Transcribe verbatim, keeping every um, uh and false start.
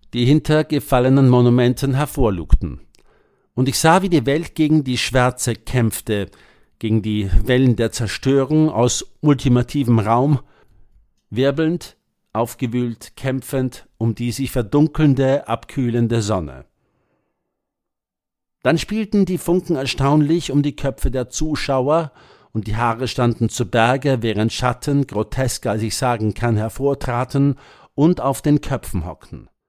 die hinter gefallenen Monumenten hervorlugten. Und ich sah, wie die Welt gegen die Schwärze kämpfte, gegen die Wellen der Zerstörung aus ultimativem Raum, wirbelnd, aufgewühlt, kämpfend um die sich verdunkelnde, abkühlende Sonne. Dann spielten die Funken erstaunlich um die Köpfe der Zuschauer, und die Haare standen zu Berge, während Schatten, grotesker als ich sagen kann, hervortraten und auf den Köpfen hockten.